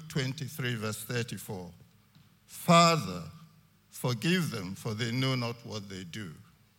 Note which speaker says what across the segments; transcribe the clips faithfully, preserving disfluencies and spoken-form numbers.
Speaker 1: twenty-three, verse thirty-four. Father, forgive them, for they know not what they do.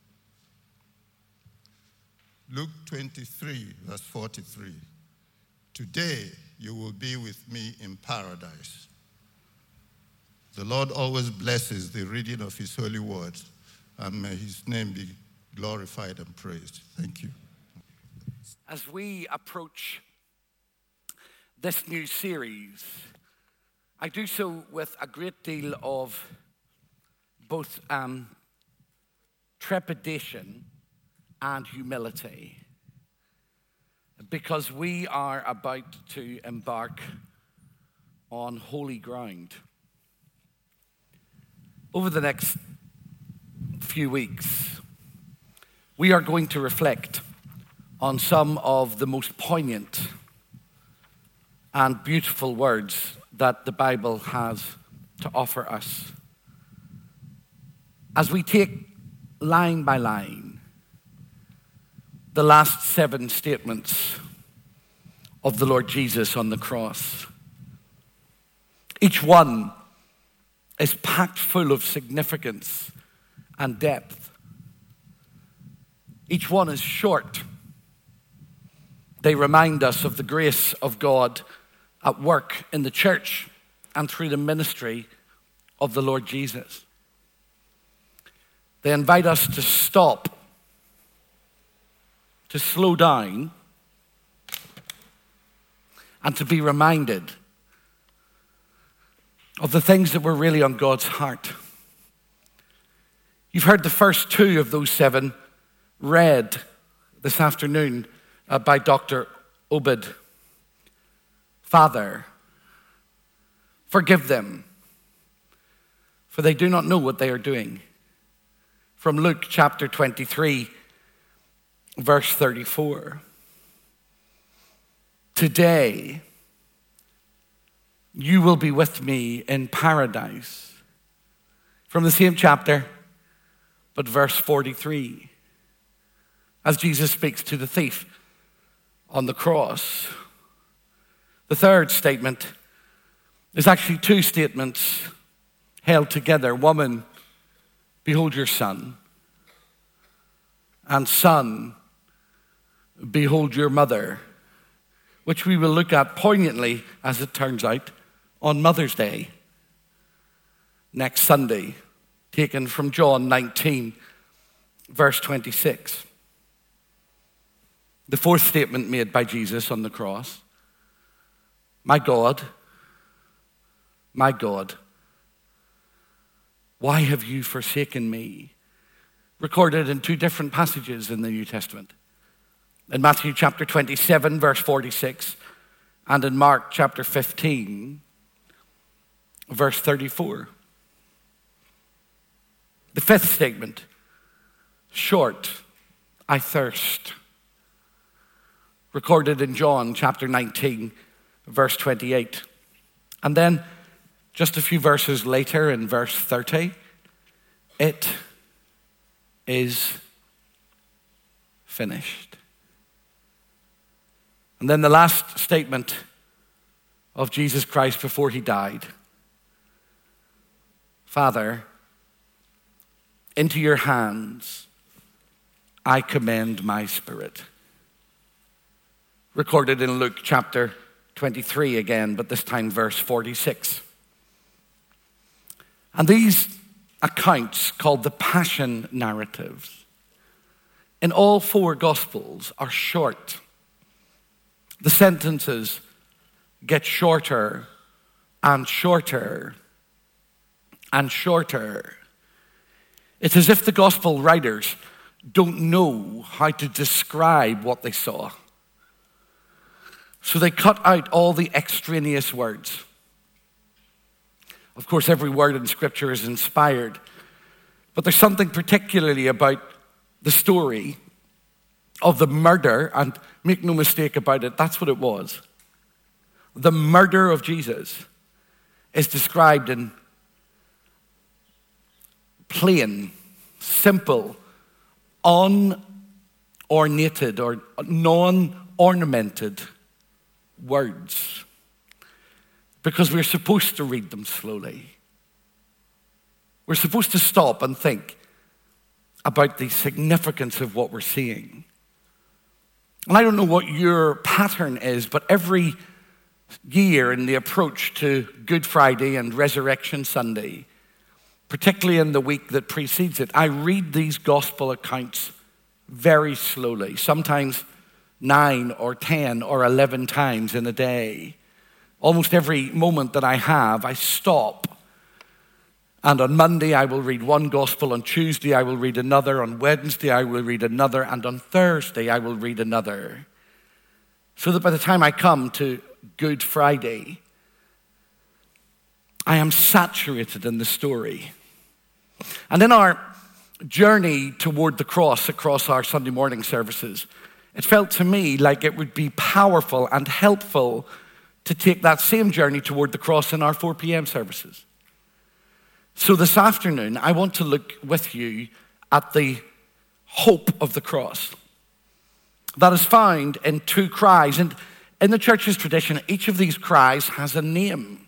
Speaker 1: Luke twenty-three, verse forty-three. Today you will be with me in paradise. The Lord always blesses the reading of his holy words, and may his name be glorified and praised. Thank you.
Speaker 2: As we approach this new series, I do so with a great deal of both um, trepidation and humility, because we are about to embark on holy ground. Over the next few weeks, we are going to reflect on some of the most poignant and beautiful words that the Bible has to offer us. As we take line by line the last seven statements of the Lord Jesus on the cross, each one is packed full of significance and depth. Each one is short. They remind us of the grace of God at work in the church and through the ministry of the Lord Jesus. They invite us to stop, to slow down, and to be reminded of the things that were really on God's heart. You've heard the first two of those seven read this afternoon uh, by Doctor Obed. Father, forgive them, for they do not know what they are doing. From Luke chapter twenty-three, verse thirty-four. Today, you will be with me in paradise. From the same chapter, but verse forty-three, as Jesus speaks to the thief on the cross. The third statement is actually two statements held together. Woman, behold your son. And son, behold your mother, which we will look at poignantly, as it turns out, on Mother's Day next Sunday, taken from John nineteen, verse twenty-six. The fourth statement made by Jesus on the cross: my God, my God, why have you forsaken me? Recorded in two different passages in the New Testament. In Matthew chapter twenty-seven, verse forty-six, and in Mark chapter fifteen, verse thirty-four. The fifth statement, short, I thirst. Recorded in John chapter nineteen, verse twenty-eight. And then, just a few verses later in verse thirty, it is finished. And then the last statement of Jesus Christ before he died: Father, into your hands I commend my spirit. Recorded in Luke chapter twenty-three again, but this time verse forty-six. And these accounts, called the Passion narratives, in all four Gospels are short. The sentences get shorter and shorter and shorter. It's as if the Gospel writers don't know how to describe what they saw. So they cut out all the extraneous words. Of course, every word in Scripture is inspired, but there's something particularly about the story of the murder, and make no mistake about it, that's what it was. The murder of Jesus is described in plain, simple, unornated or non-ornamented words. because we're supposed to read them slowly. We're supposed to stop and think about the significance of what we're seeing. And I don't know what your pattern is, but every year in the approach to Good Friday and Resurrection Sunday, particularly in the week that precedes it, I read these gospel accounts very slowly, sometimes nine or ten or eleven times in a day. Almost every moment that I have, I stop. And on Monday, I will read one gospel. On Tuesday, I will read another. On Wednesday, I will read another. And on Thursday, I will read another. So that by the time I come to Good Friday, I am saturated in the story. And in our journey toward the cross across our Sunday morning services, it felt to me like it would be powerful and helpful to take that same journey toward the cross in our four p.m. services. So this afternoon, I want to look with you at the hope of the cross that is found in two cries. And in the church's tradition, each of these cries has a name.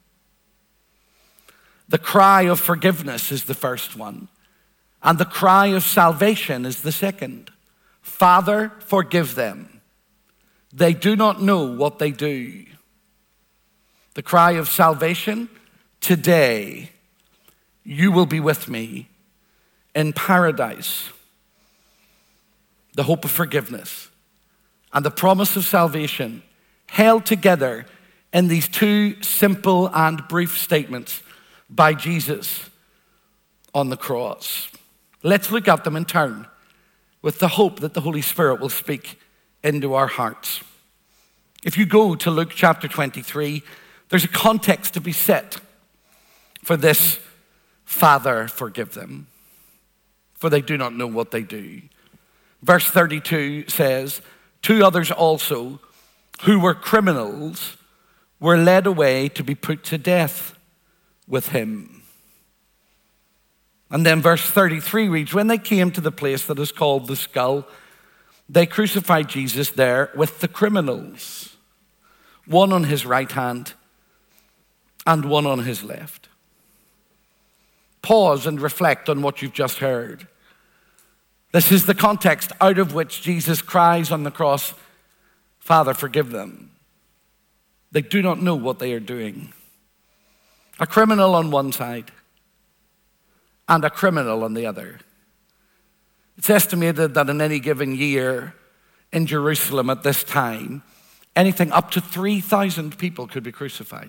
Speaker 2: The cry of forgiveness is the first one, and the cry of salvation is the second. Father, forgive them. They do not know what they do. The cry of salvation, today you will be with me in paradise. The hope of forgiveness and the promise of salvation held together in these two simple and brief statements by Jesus on the cross. Let's look at them in turn with the hope that the Holy Spirit will speak into our hearts. If you go to Luke chapter twenty-three, there's a context to be set for this. Father, forgive them, for they do not know what they do. Verse thirty-two says, two others also, who were criminals, were led away to be put to death with him. And then verse thirty-three reads, when they came to the place that is called the Skull, they crucified Jesus there with the criminals, one on his right hand and one on his left. Pause and reflect on what you've just heard. This is the context out of which Jesus cries on the cross, Father, forgive them. They do not know what they are doing. A criminal on one side and a criminal on the other. It's estimated that in any given year in Jerusalem at this time, anything up to three thousand people could be crucified.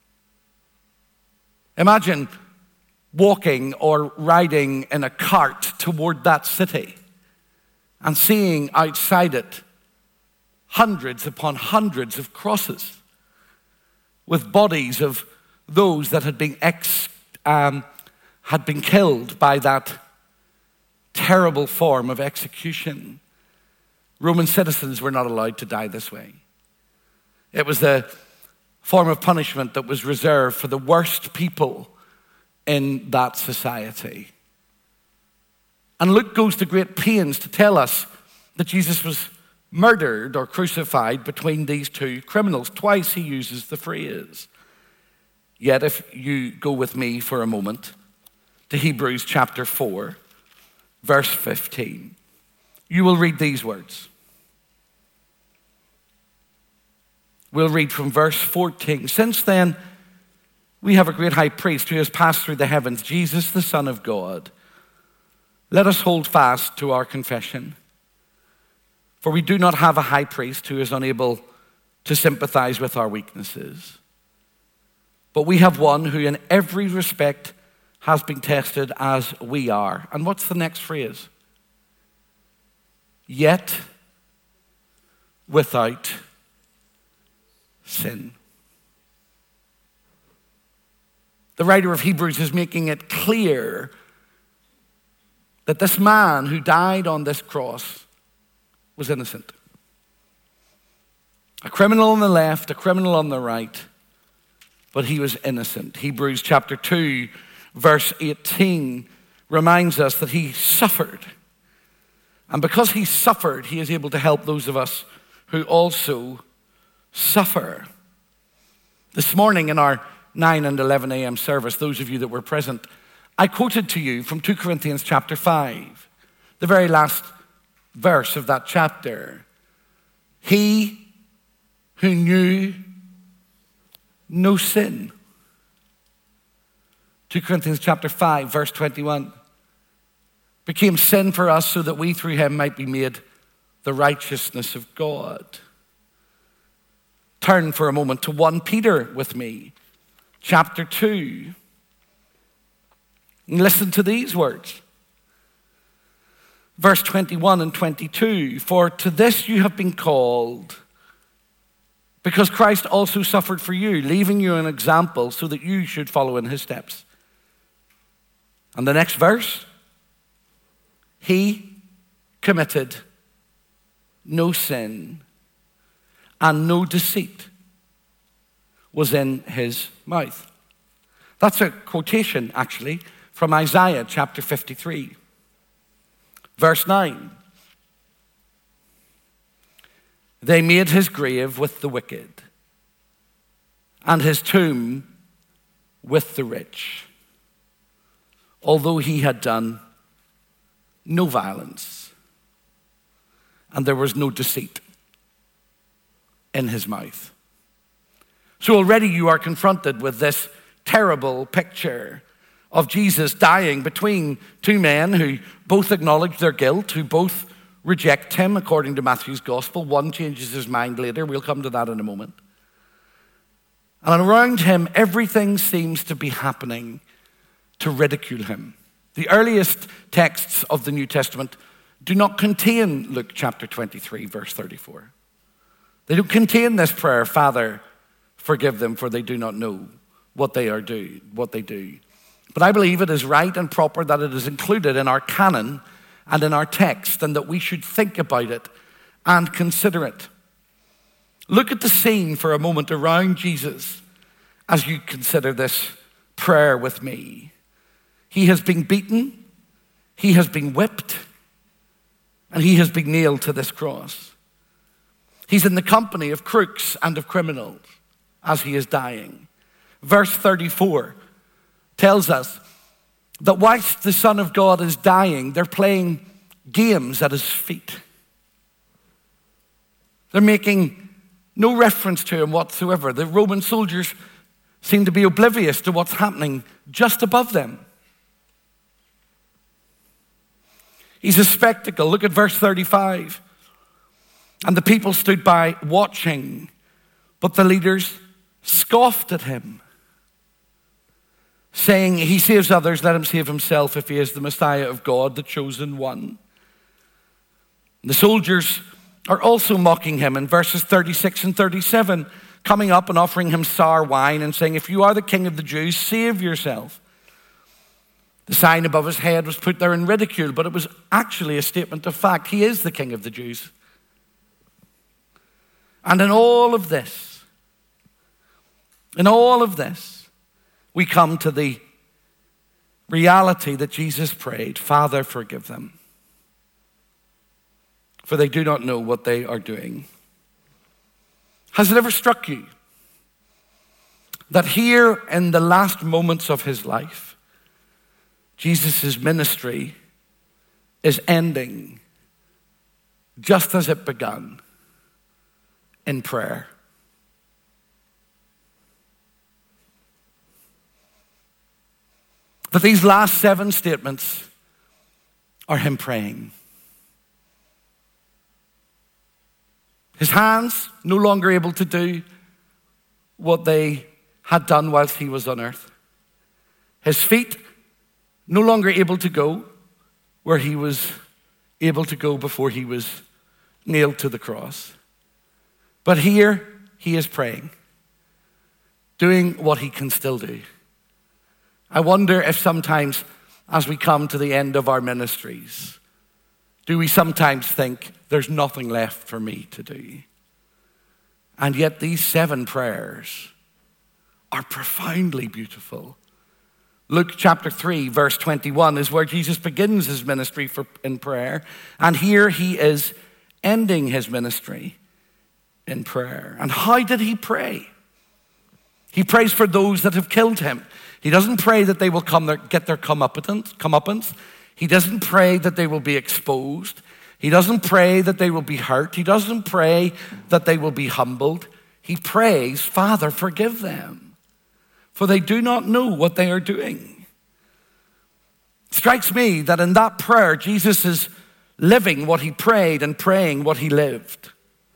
Speaker 2: Imagine walking or riding in a cart toward that city and seeing outside it hundreds upon hundreds of crosses with bodies of those that had been ex, um, had been killed by that terrible form of execution. Roman citizens were not allowed to die this way. It was the form of punishment that was reserved for the worst people in that society. And Luke goes to great pains to tell us that Jesus was murdered or crucified between these two criminals. Twice he uses the phrase. Yet if you go with me for a moment to Hebrews chapter four, verse fifteen, you will read these words. We'll read from verse fourteen. Since then, we have a great high priest who has passed through the heavens, Jesus, the Son of God. Let us hold fast to our confession. For we do not have a high priest who is unable to sympathize with our weaknesses. But we have one who in every respect has been tested as we are. And what's the next phrase? Yet without sin. The writer of Hebrews is making it clear that this man who died on this cross was innocent. A criminal on the left, a criminal on the right, but he was innocent. Hebrews chapter two, verse eighteen reminds us that he suffered. And because he suffered, he is able to help those of us who also suffer. This morning in our nine and eleven a.m. service, those of you that were present, I quoted to you from Second Corinthians chapter five, the very last verse of that chapter. He who knew no sin. Second Corinthians chapter five, verse twenty-one. Became sin for us so that we through him might be made the righteousness of God. Turn for a moment to First Peter with me, chapter two. And listen to these words. Verse twenty-one and twenty-two. For to this you have been called, because Christ also suffered for you, leaving you an example so that you should follow in his steps. And the next verse. He committed no sin, and no deceit was in his mouth. That's a quotation, actually, from Isaiah chapter fifty-three, verse nine. They made his grave with the wicked, and his tomb with the rich, although he had done no violence, and there was no deceit in his mouth. So already you are confronted with this terrible picture of Jesus dying between two men who both acknowledge their guilt, who both reject him according to Matthew's gospel. One changes his mind later. We'll come to that in a moment. And around him, everything seems to be happening to ridicule him. The earliest texts of the New Testament do not contain Luke chapter twenty-three, verse thirty-four. They don't contain this prayer, Father, forgive them, for they do not know what they are do, what they do. But I believe it is right and proper that it is included in our canon and in our text, and that we should think about it and consider it. Look at the scene for a moment around Jesus as you consider this prayer with me. He has been beaten, he has been whipped, and he has been nailed to this cross. He's in the company of crooks and of criminals as he is dying. Verse thirty-four tells us that whilst the Son of God is dying, they're playing games at his feet. They're making no reference to him whatsoever. The Roman soldiers seem to be oblivious to what's happening just above them. He's a spectacle. Look at verse thirty-five. And the people stood by watching, but the leaders scoffed at him, saying, he saves others, let him save himself if he is the Messiah of God, the chosen one. The soldiers are also mocking him in verses thirty-six and thirty-seven, coming up and offering him sour wine and saying, if you are the king of the Jews, save yourself. The sign above his head was put there in ridicule, but it was actually a statement of fact. He is the king of the Jews. And in all of this, in all of this, we come to the reality that Jesus prayed, Father, forgive them, for they do not know what they are doing. Has it ever struck you that here in the last moments of his life, Jesus' ministry is ending just as it began, in prayer? That these last seven statements are him praying. His hands no longer able to do what they had done whilst he was on earth. His feet no longer able to go where he was able to go before he was nailed to the cross. But here he is praying, doing what he can still do. I wonder if sometimes as we come to the end of our ministries, do we sometimes think there's nothing left for me to do? And yet these seven prayers are profoundly beautiful. Luke chapter three, verse twenty-one is where Jesus begins his ministry for, in prayer. And here he is ending his ministry in prayer. And how did he pray? He prays for those that have killed him. He doesn't pray that they will come there, get their comeuppance, comeuppance. He doesn't pray that they will be exposed. He doesn't pray that they will be hurt. He doesn't pray that they will be humbled. He prays, Father, forgive them, for they do not know what they are doing. It strikes me that in that prayer, Jesus is living what he prayed and praying what he lived.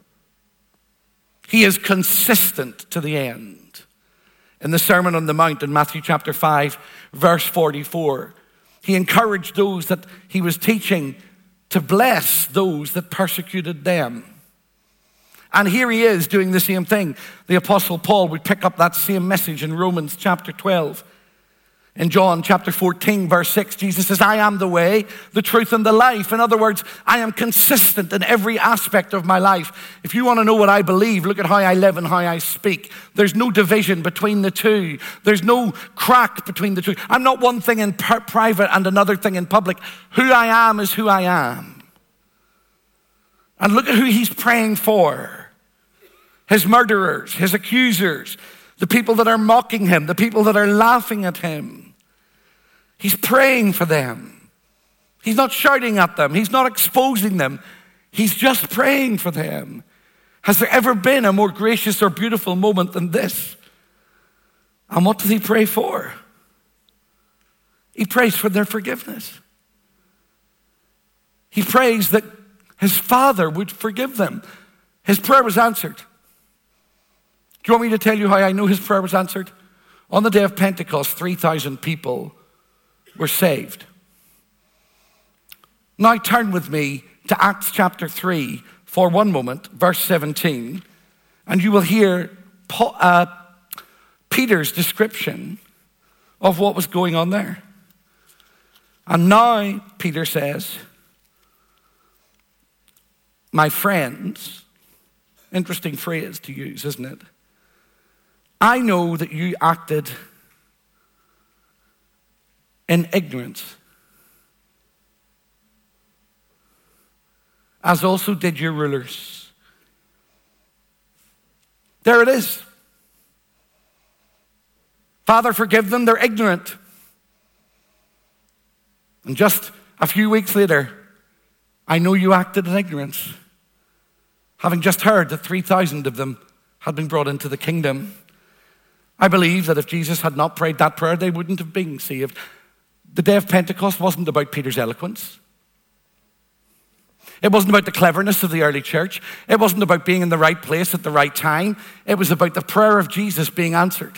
Speaker 2: He is consistent to the end. In the Sermon on the Mount in Matthew chapter five, verse forty-four, he encouraged those that he was teaching to bless those that persecuted them. And here he is doing the same thing. The Apostle Paul would pick up that same message in Romans chapter twelve. In John chapter fourteen, verse six, Jesus says, I am the way, the truth, and the life. In other words, I am consistent in every aspect of my life. If you want to know what I believe, look at how I live and how I speak. There's no division between the two. There's no crack between the two. I'm not one thing in private and another thing in public. Who I am is who I am. And look at who he's praying for. His murderers, his accusers, the people that are mocking him, the people that are laughing at him. He's praying for them. He's not shouting at them. He's not exposing them. He's just praying for them. Has there ever been a more gracious or beautiful moment than this? And what does he pray for? He prays for their forgiveness. He prays that his Father would forgive them. His prayer was answered. Do you want me to tell you how I know his prayer was answered? On the day of Pentecost, three thousand people were saved. Now turn with me to Acts chapter three for one moment, verse seventeen, and you will hear Paul, uh, Peter's description of what was going on there. And now Peter says, my friends, interesting phrase to use, isn't it? I know that you acted in ignorance, as also did your rulers. There it is. Father, forgive them, they're ignorant. And just a few weeks later, I know you acted in ignorance, having just heard that three thousand of them had been brought into the kingdom. I believe that if Jesus had not prayed that prayer, they wouldn't have been saved. The day of Pentecost wasn't about Peter's eloquence. It wasn't about the cleverness of the early church. It wasn't about being in the right place at the right time. It was about the prayer of Jesus being answered.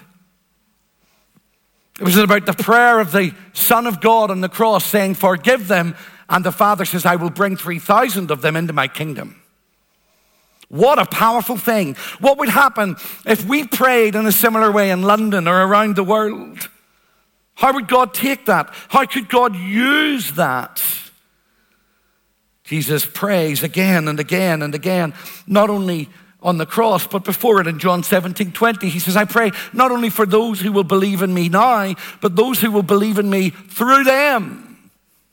Speaker 2: It was about the prayer of the Son of God on the cross saying, forgive them. And the Father says, I will bring three thousand of them into my kingdom. What a powerful thing. What would happen if we prayed in a similar way in London or around the world? How would God take that? How could God use that? Jesus prays again and again and again, not only on the cross, but before it in John seventeen twenty. He says, I pray not only for those who will believe in me now, but those who will believe in me through them.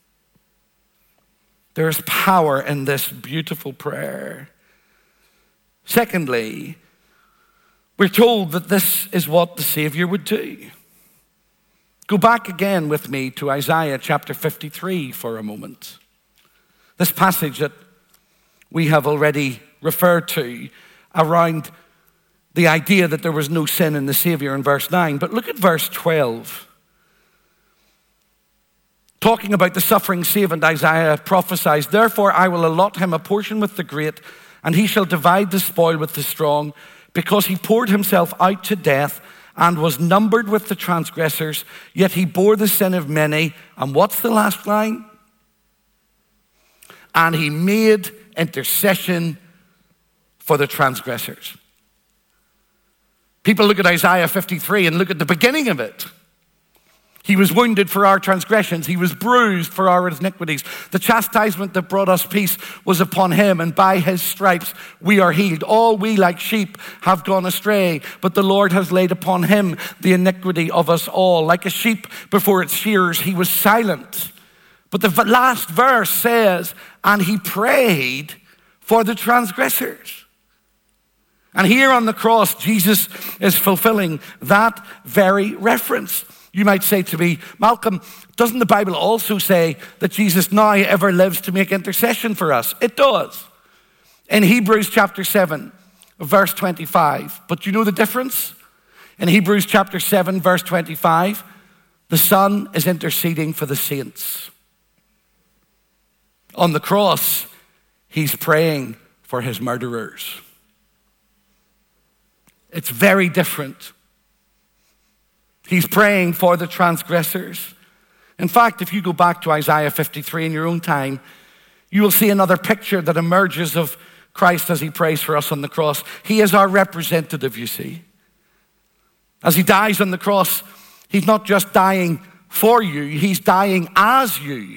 Speaker 2: There is power in this beautiful prayer. Secondly, we're told that this is what the Savior would do. Go back again with me to Isaiah chapter fifty-three for a moment. This passage that we have already referred to around the idea that there was no sin in the Savior in verse nine. But look at verse twelve. Talking about the suffering servant, Isaiah prophesies, therefore I will allot him a portion with the great, and he shall divide the spoil with the strong, because he poured himself out to death and was numbered with the transgressors, yet he bore the sin of many. And what's the last line? And he made intercession for the transgressors. People look at Isaiah fifty-three and look at the beginning of it. He was wounded for our transgressions. He was bruised for our iniquities. The chastisement that brought us peace was upon him, and by his stripes we are healed. All we like sheep have gone astray, but the Lord has laid upon him the iniquity of us all. Like a sheep before its shearers, he was silent. But the last verse says, and he prayed for the transgressors. And here on the cross, Jesus is fulfilling that very reference. You might say to me, Malcolm, doesn't the Bible also say that Jesus now ever lives to make intercession for us? It does. In Hebrews chapter seven, verse twenty-five. But you know the difference? In Hebrews chapter seven, verse twenty-five, the Son is interceding for the saints. On the cross, he's praying for his murderers. It's very different. He's praying for the transgressors. In fact, if you go back to Isaiah fifty-three in your own time, you will see another picture that emerges of Christ as he prays for us on the cross. He is our representative, you see. As he dies on the cross, he's not just dying for you, he's dying as you.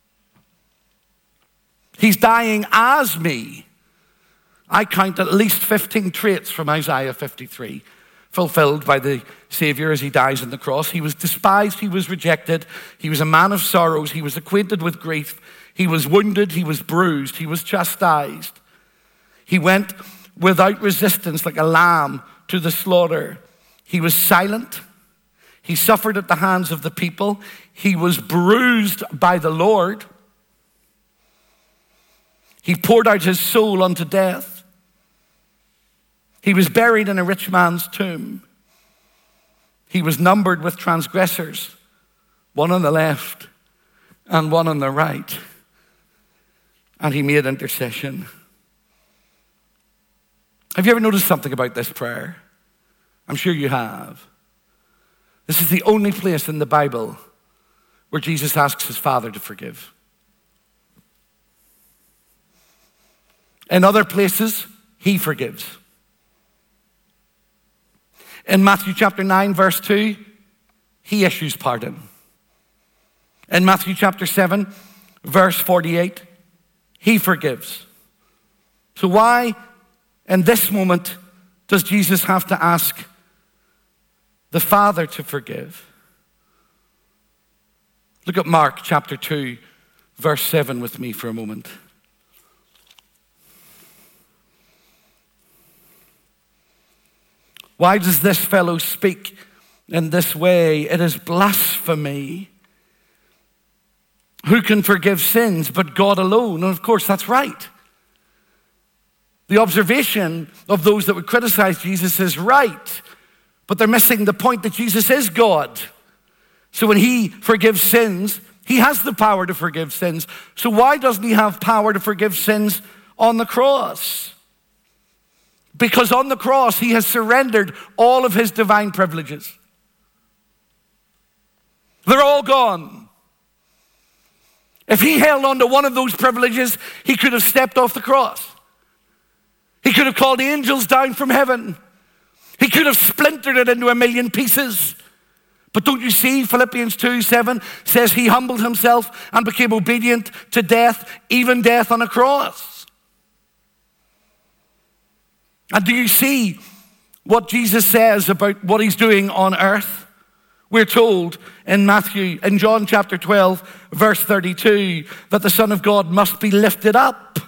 Speaker 2: He's dying as me. I count at least fifteen traits from Isaiah fifty-three fulfilled by the Savior as he dies on the cross. He was despised, he was rejected, he was a man of sorrows, he was acquainted with grief, he was wounded, he was bruised, he was chastised. He went without resistance like a lamb to the slaughter. He was silent. He suffered at the hands of the people. He was bruised by the Lord. He poured out his soul unto death. He was buried in a rich man's tomb. He was numbered with transgressors, one on the left and one on the right. And he made intercession. Have you ever noticed something about this prayer? I'm sure you have. This is the only place in the Bible where Jesus asks his Father to forgive. In other places, he forgives. In Matthew chapter nine, verse two, he issues pardon. In Matthew chapter seven, verse forty-eight, he forgives. So why, in this moment, does Jesus have to ask the Father to forgive? Look at Mark chapter two, verse seven with me for a moment. Why does this fellow speak in this way? It is blasphemy. Who can forgive sins but God alone? And of course, that's right. The observation of those that would criticize Jesus is right, but they're missing the point that Jesus is God. So when he forgives sins, he has the power to forgive sins. So why doesn't he have power to forgive sins on the cross? Because on the cross, he has surrendered all of his divine privileges. They're all gone. If he held on to one of those privileges, he could have stepped off the cross. He could have called angels down from heaven. He could have splintered it into a million pieces. But don't you see, Philippians two seven says he humbled himself and became obedient to death, even death on a cross. And do you see what Jesus says about what he's doing on earth? We're told in Matthew, in John chapter twelve, verse thirty-two, that the Son of God must be lifted up.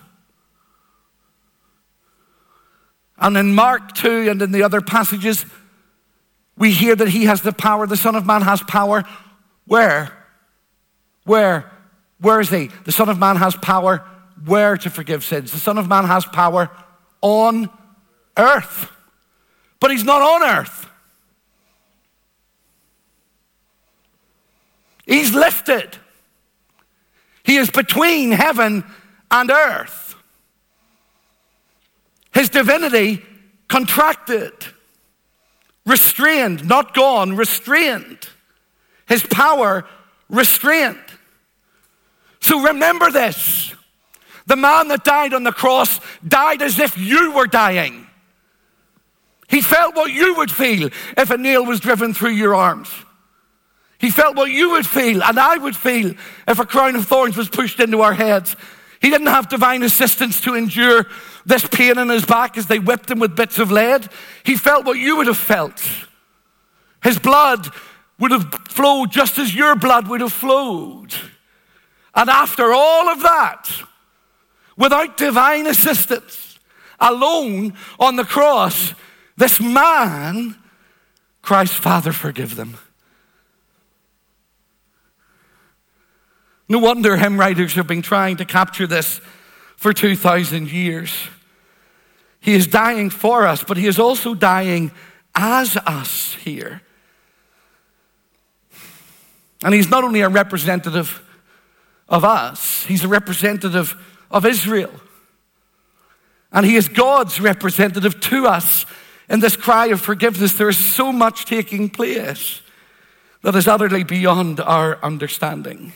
Speaker 2: And in Mark two and in the other passages, we hear that he has the power, the Son of Man has power. Where? Where? Where is he? The Son of Man has power where to forgive sins? The Son of Man has power on earth. But he's not on earth. He's lifted. He is between heaven and earth. His divinity contracted, restrained, not gone, restrained. His power restrained. So remember this. The man that died on the cross died as if you were dying. He felt what you would feel if a nail was driven through your arms. He felt what you would feel and I would feel if a crown of thorns was pushed into our heads. He didn't have divine assistance to endure this pain in his back as they whipped him with bits of lead. He felt what you would have felt. His blood would have flowed just as your blood would have flowed. And after all of that, without divine assistance alone on the cross, this man cries, Father, forgive them. No wonder hymn writers have been trying to capture this for two thousand years. He is dying for us, but he is also dying as us here. And he's not only a representative of us, he's a representative of Israel. And he is God's representative to us in this cry of forgiveness. There is so much taking place that is utterly beyond our understanding.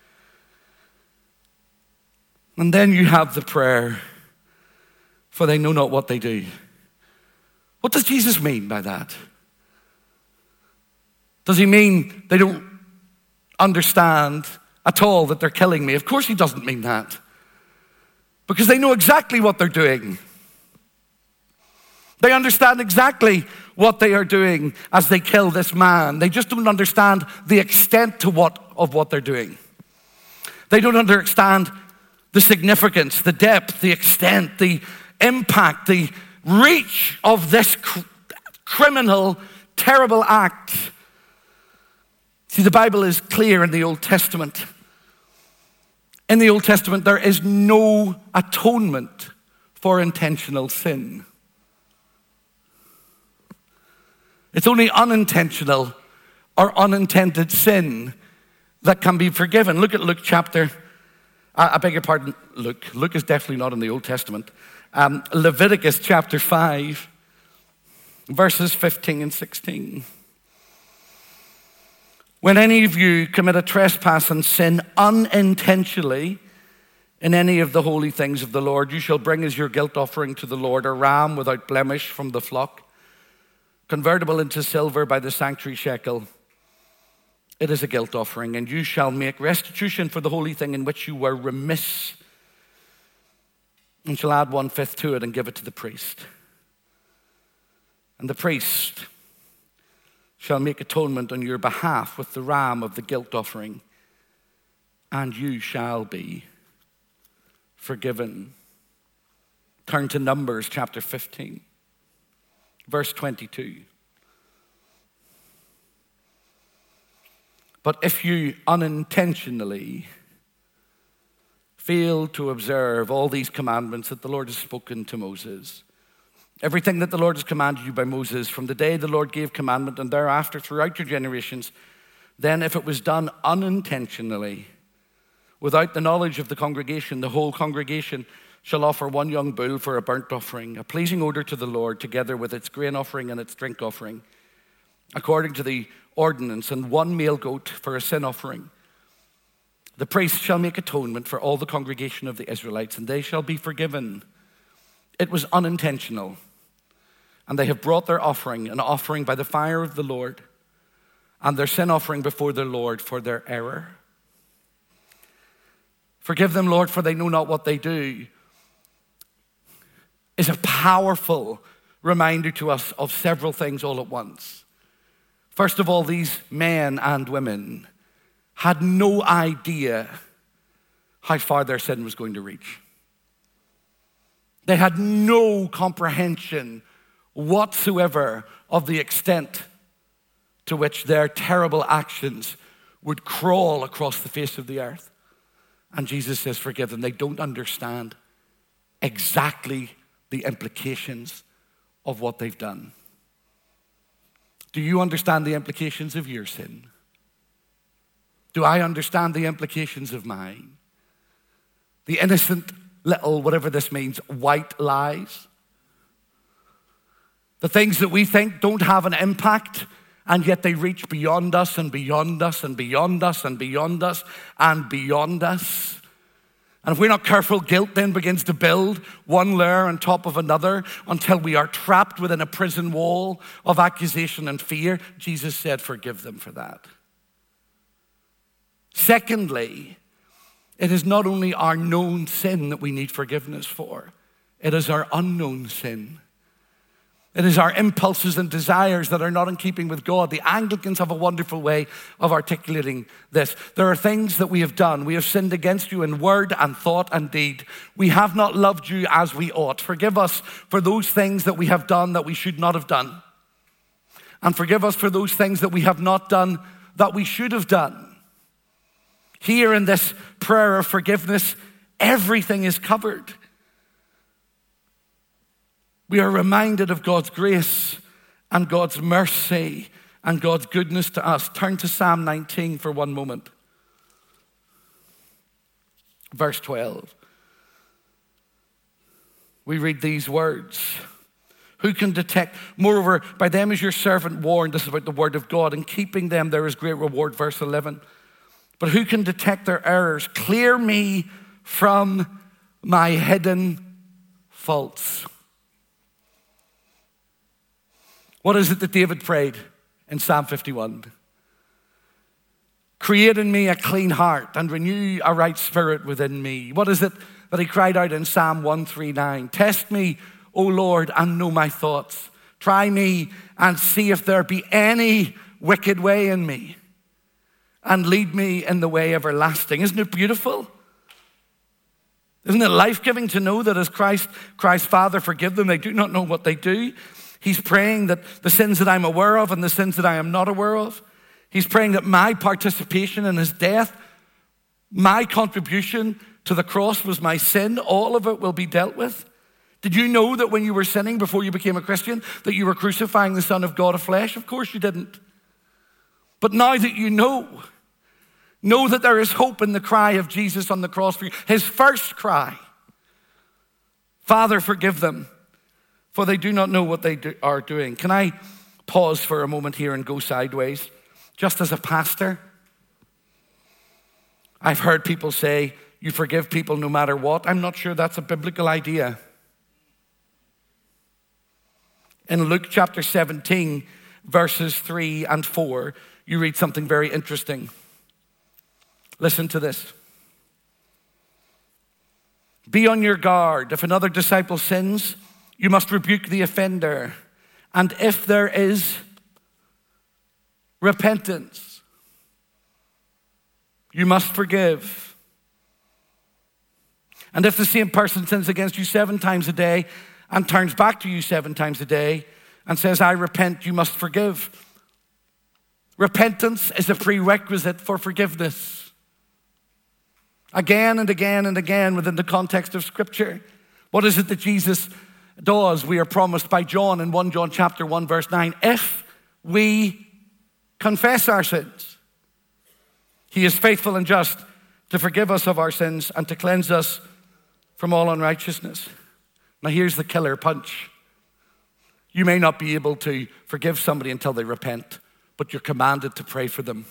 Speaker 2: And then you have the prayer, for they know not what they do. What does Jesus mean by that? Does he mean they don't understand at all that they're killing me? Of course he doesn't mean that. Because they know exactly what they're doing. They understand exactly what they are doing as they kill this man. They just don't understand the extent to what, of what they're doing. They don't understand the significance, the depth, the extent, the impact, the reach of this cr- criminal, terrible act. See, the Bible is clear in the Old Testament. In the Old Testament, there is no atonement for intentional sin. It's only unintentional or unintended sin that can be forgiven. Look at Luke chapter, I beg your pardon, Luke. Luke is definitely not in the Old Testament. Um, Leviticus chapter five, verses fifteen and sixteen. When any of you commit a trespass and sin unintentionally in any of the holy things of the Lord, you shall bring as your guilt offering to the Lord a ram without blemish from the flock, convertible into silver by the sanctuary shekel. It is a guilt offering, and you shall make restitution for the holy thing in which you were remiss, and shall add one-fifth to it and give it to the priest. And the priest shall make atonement on your behalf with the ram of the guilt offering, and you shall be forgiven. Turn to Numbers chapter fifteen, verse twenty-two. But if you unintentionally fail to observe all these commandments that the Lord has spoken to Moses, everything that the Lord has commanded you by Moses from the day the Lord gave commandment and thereafter throughout your generations, then if it was done unintentionally, without the knowledge of the congregation, the whole congregation shall offer one young bull for a burnt offering, a pleasing odor to the Lord, together with its grain offering and its drink offering, according to the ordinance, and one male goat for a sin offering. The priest shall make atonement for all the congregation of the Israelites, and they shall be forgiven. It was unintentional, and they have brought their offering, an offering by the fire of the Lord, and their sin offering before the Lord for their error. Forgive them, Lord, for they know not what they do, is a powerful reminder to us of several things all at once. First of all, these men and women had no idea how far their sin was going to reach. They had no comprehension whatsoever of the extent to which their terrible actions would crawl across the face of the earth. And Jesus says, forgive them. They don't understand exactly the implications of what they've done. Do you understand the implications of your sin? Do I understand the implications of mine? The innocent little, whatever this means, white lies. The things that we think don't have an impact, and yet they reach beyond us and beyond us and beyond us and beyond us and beyond us. And if we're not careful, guilt then begins to build one layer on top of another until we are trapped within a prison wall of accusation and fear. Jesus said, forgive them for that. Secondly, it is not only our known sin that we need forgiveness for, it is our unknown sin. It is our impulses and desires that are not in keeping with God. The Anglicans have a wonderful way of articulating this. There are things that we have done. We have sinned against you in word and thought and deed. We have not loved you as we ought. Forgive us for those things that we have done that we should not have done. And forgive us for those things that we have not done that we should have done. Here in this prayer of forgiveness, everything is covered. We are reminded of God's grace and God's mercy and God's goodness to us. Turn to Psalm nineteen for one moment. Verse twelve. We read these words. Who can detect? Moreover, by them is your servant warned. This is about the word of God. In keeping them there is great reward. Verse eleven. But who can detect their errors? Clear me from my hidden faults. What is it that David prayed in Psalm fifty-one? Create in me a clean heart and renew a right spirit within me. What is it that he cried out in Psalm one thirty-nine? Test me, O Lord, and know my thoughts. Try me and see if there be any wicked way in me, and lead me in the way everlasting. Isn't it beautiful? Isn't it life-giving to know that as Christ, Christ's Father, forgive them, they do not know what they do. He's praying that the sins that I'm aware of and the sins that I am not aware of. He's praying that my participation in his death, my contribution to the cross was my sin. All of it will be dealt with. Did you know that when you were sinning before you became a Christian, that you were crucifying the Son of God of flesh? Of course you didn't. But now that you know, know that there is hope in the cry of Jesus on the cross for you. His first cry, Father, forgive them, for they do not know what they do, are doing. Can I pause for a moment here and go sideways? Just as a pastor, I've heard people say, you forgive people no matter what. I'm not sure that's a biblical idea. In Luke chapter seventeen, verses three and four, you read something very interesting. Listen to this. Be on your guard. If another disciple sins, you must rebuke the offender. And if there is repentance, you must forgive. And if the same person sins against you seven times a day and turns back to you seven times a day and says, I repent, you must forgive. Repentance is a prerequisite for forgiveness. Again and again and again within the context of Scripture. What is it that Jesus does? We are promised by John in First John chapter one, verse nine. If we confess our sins, he is faithful and just to forgive us of our sins and to cleanse us from all unrighteousness. Now here's the killer punch. You may not be able to forgive somebody until they repent, but you're commanded to pray for them.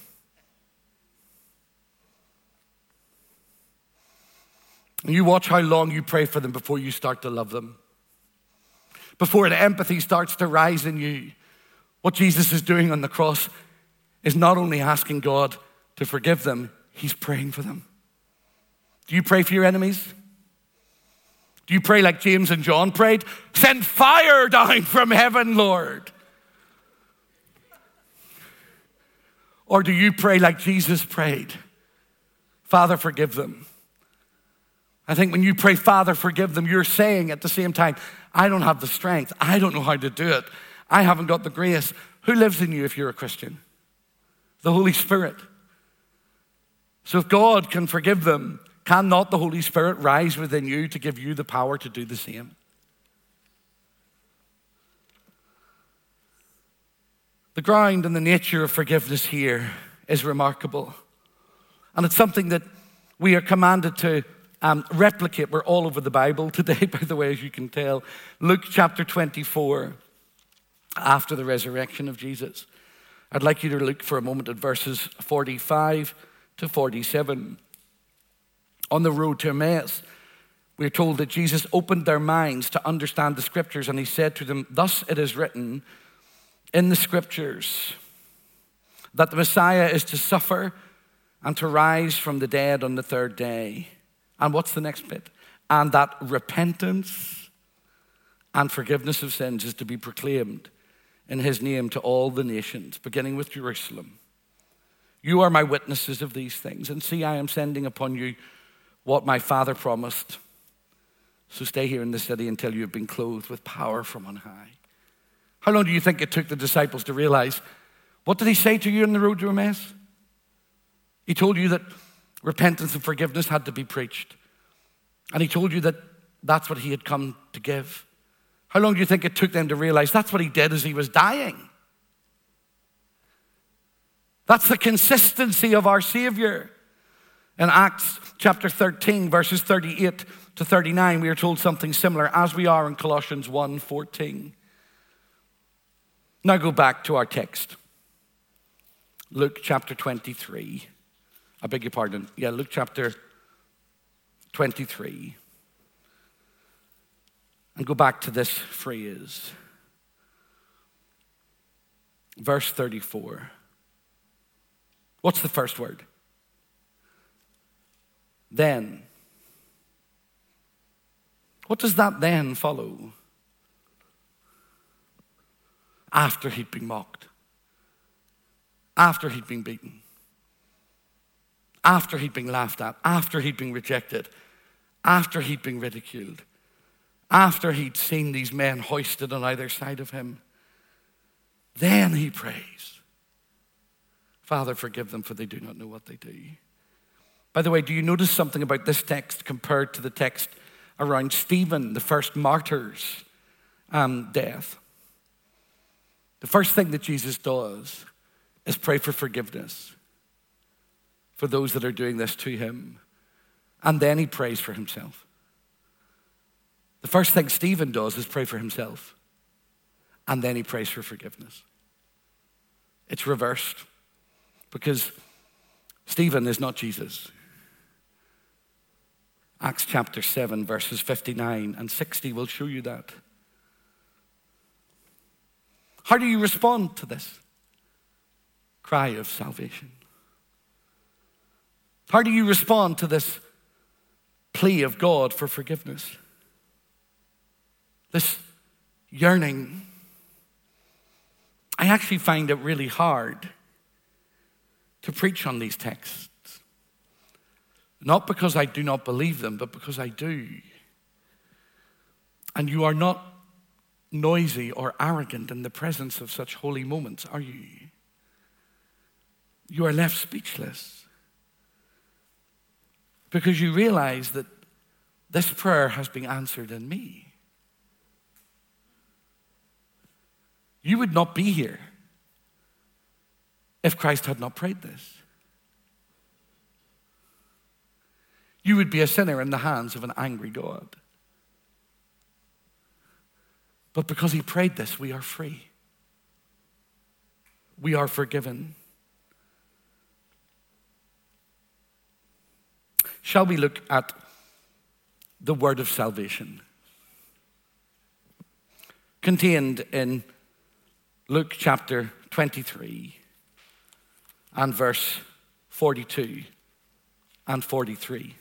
Speaker 2: And you watch how long you pray for them before you start to love them. Before the empathy starts to rise in you. What Jesus is doing on the cross is not only asking God to forgive them, he's praying for them. Do you pray for your enemies? Do you pray like James and John prayed? Send fire down from heaven, Lord. Or do you pray like Jesus prayed? Father, forgive them. I think when you pray, Father, forgive them, you're saying at the same time, I don't have the strength. I don't know how to do it. I haven't got the grace. Who lives in you if you're a Christian? The Holy Spirit. So if God can forgive them, can not the Holy Spirit rise within you to give you the power to do the same? The ground and the nature of forgiveness here is remarkable. And it's something that we are commanded to um, replicate. We're all over the Bible today, by the way, as you can tell. Luke chapter twenty-four, after the resurrection of Jesus. I'd like you to look for a moment at verses forty-five to forty-seven. On the road to Emmaus, we're told that Jesus opened their minds to understand the Scriptures, and he said to them, thus it is written in the Scriptures that the Messiah is to suffer and to rise from the dead on the third day. And what's the next bit? And that repentance and forgiveness of sins is to be proclaimed in his name to all the nations, beginning with Jerusalem. You are my witnesses of these things, and see, I am sending upon you what my Father promised. So stay here in the city until you have been clothed with power from on high. How long do you think it took the disciples to realize? What did he say to you on the road to Emmaus? He told you that repentance and forgiveness had to be preached. And he told you that that's what he had come to give. How long do you think it took them to realize that's what he did as he was dying? That's the consistency of our Savior. In Acts chapter thirteen, verses thirty-eight to thirty-nine, we are told something similar, as we are in Colossians one fourteen. Now go back to our text. Luke chapter twenty-three. I beg your pardon. Yeah, Luke chapter twenty-three. And go back to this phrase. Verse thirty-four. What's the first word? Then. What does that then follow? After he'd been mocked. After he'd been beaten. After he'd been laughed at. After he'd been rejected. After he'd been ridiculed. After he'd seen these men hoisted on either side of him. Then he prays, Father, forgive them, for they do not know what they do. By the way, do you notice something about this text compared to the text around Stephen, the first martyr's um, death? The first thing that Jesus does is pray for forgiveness for those that are doing this to him. And then he prays for himself. The first thing Stephen does is pray for himself. And then he prays for forgiveness. It's reversed. Because Stephen is not Jesus. Acts chapter seven, verses fifty-nine and sixty will show you that. How do you respond to this cry of salvation? How do you respond to this plea of God for forgiveness? This yearning. I actually find it really hard to preach on these texts. Not because I do not believe them, but because I do. And you are not noisy or arrogant in the presence of such holy moments, are you? You are left speechless. Because you realize that this prayer has been answered in me. You would not be here if Christ had not prayed this. You would be a sinner in the hands of an angry God. But because he prayed this, we are free. We are forgiven. Shall we look at the word of salvation contained in Luke chapter twenty-three and verse forty-two and forty-three.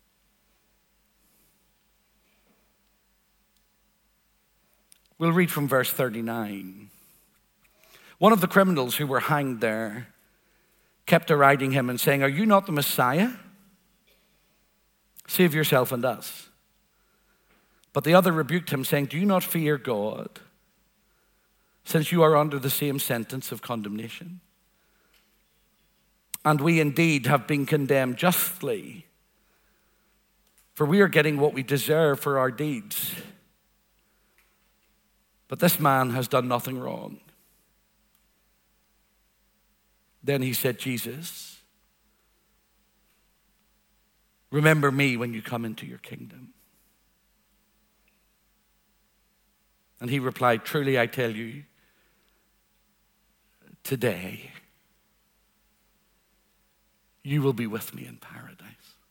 Speaker 2: We'll read from verse thirty-nine. One of the criminals who were hanged there kept deriding him and saying, "Are you not the Messiah? Save yourself and us." But the other rebuked him, saying, "Do you not fear God, since you are under the same sentence of condemnation? And we indeed have been condemned justly, for we are getting what we deserve for our deeds. But this man has done nothing wrong." Then he said, "Jesus, remember me when you come into your kingdom." And he replied, "Truly I tell you, today you will be with me in paradise."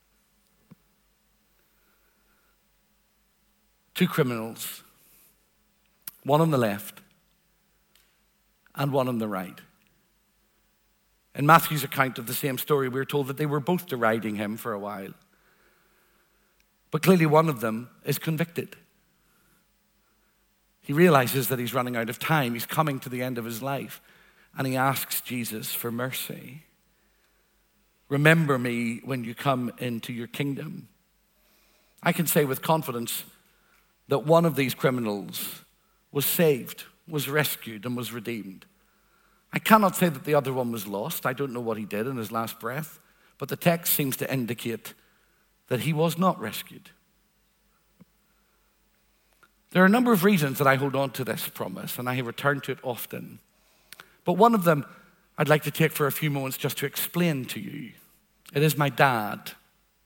Speaker 2: Two criminals, one on the left and one on the right. In Matthew's account of the same story, we're told that they were both deriding him for a while. But clearly one of them is convicted. He realizes that he's running out of time. He's coming to the end of his life. And he asks Jesus for mercy. Remember me when you come into your kingdom. I can say with confidence that one of these criminals was saved, was rescued, and was redeemed. I cannot say that the other one was lost. I don't know what he did in his last breath. But the text seems to indicate that he was not rescued. There are a number of reasons that I hold on to this promise, and I return to it often. But one of them I'd like to take for a few moments just to explain to you. It is my dad.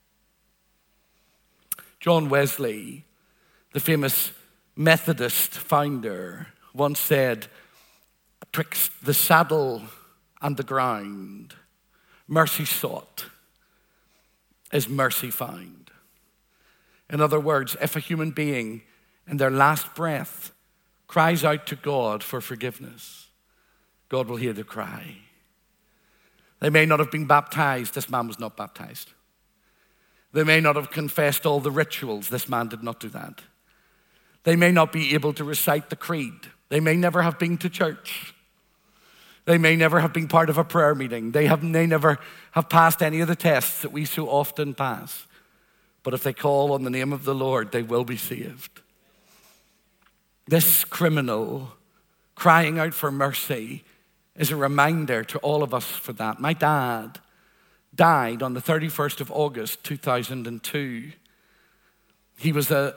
Speaker 2: John Wesley, the famous Methodist founder, once said, "Twixt the saddle and the ground, mercy sought is mercy found." In other words, if a human being in their last breath cries out to God for forgiveness, God will hear their cry. They may not have been baptized. This man was not baptized. They may not have confessed all the rituals. This man did not do that. They may not be able to recite the creed. They may never have been to church. They may never have been part of a prayer meeting. They have, may never have passed any of the tests that we so often pass. But if they call on the name of the Lord, they will be saved. This criminal crying out for mercy is a reminder to all of us for that. My dad died on the thirty-first of August, two thousand two. He was a